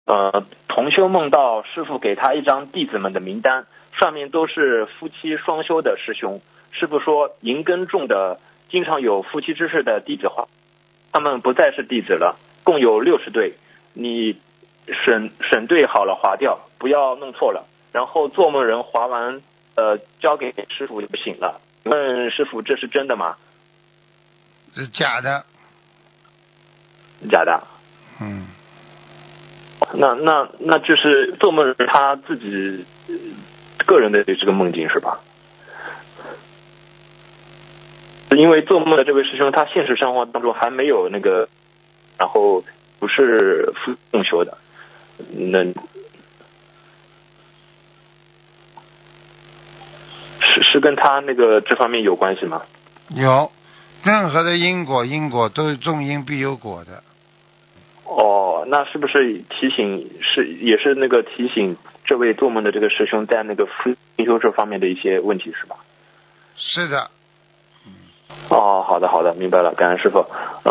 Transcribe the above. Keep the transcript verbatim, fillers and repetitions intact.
呃，同修梦到师父给他一张弟子们的名单，上面都是夫妻双修的师兄。师父说银根重的经常有夫妻之事的弟子划，他们不再是弟子了，共有六十对，你审审对好了划掉，不要弄错了。然后做梦人划完呃交给师父就醒了。问师父这是真的吗？ 是假的。 假的。 嗯。 那那那就是做梦人他自己个人的这个梦境是吧？因为做梦的这位师兄他现实生活当中还没有那个，然后不是夫共修的，那是是跟他那个这方面有关系吗？ 有，任何的因果因果都是种因必有果的。 哦，那是不是提醒是也是那个提醒这位做梦的这个师兄在那个夫修这方面的一些问题是吧？ 是的。 哦，好的好的，明白了，感恩师父。